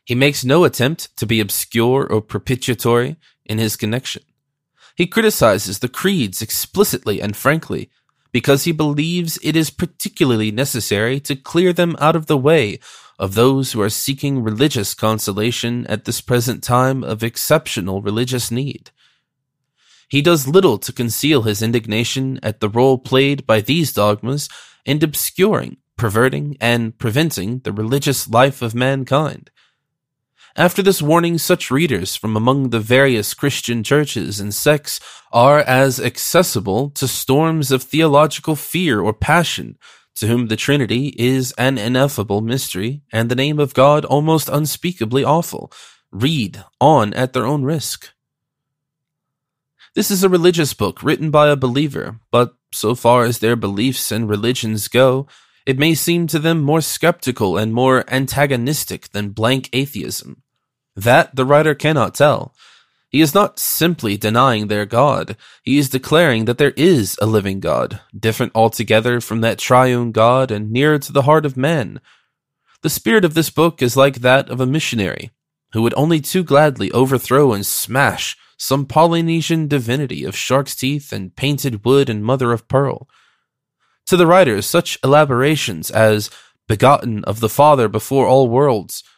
He makes no attempt to be obscure or propitiatory in his connection. He criticizes the creeds explicitly and frankly, because he believes it is particularly necessary to clear them out of the way of those who are seeking religious consolation at this present time of exceptional religious need. He does little to conceal his indignation at the role played by these dogmas in obscuring, perverting, and preventing the religious life of mankind. After this warning, such readers from among the various Christian churches and sects are as accessible to storms of theological fear or passion, to whom the Trinity is an ineffable mystery, and the name of God almost unspeakably awful. Read on at their own risk. This is a religious book written by a believer, but so far as their beliefs and religions go, it may seem to them more skeptical and more antagonistic than blank atheism. That the writer cannot tell. He is not simply denying their God. He is declaring that there is a living God, different altogether from that triune God and nearer to the heart of man. The spirit of this book is like that of a missionary, who would only too gladly overthrow and smash some Polynesian divinity of shark's teeth and painted wood and mother of pearl. To the writer, such elaborations as begotten of the Father before all worlds,